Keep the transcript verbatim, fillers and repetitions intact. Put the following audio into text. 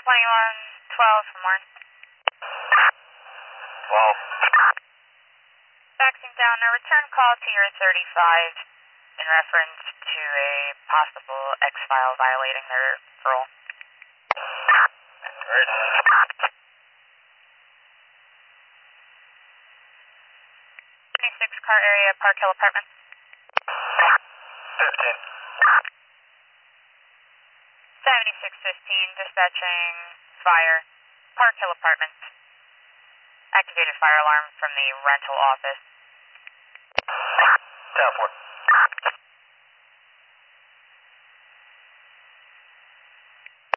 twenty-one twelve from Warren. twelve. Faxing down a return call to your thirty-five in reference to a possible X-file violating their parole. Great. twenty-six car area, Park Hill Apartments. fifteen. seventy-six fifteen, dispatching fire, Park Hill Apartments. Activated fire alarm from the rental office. ten four.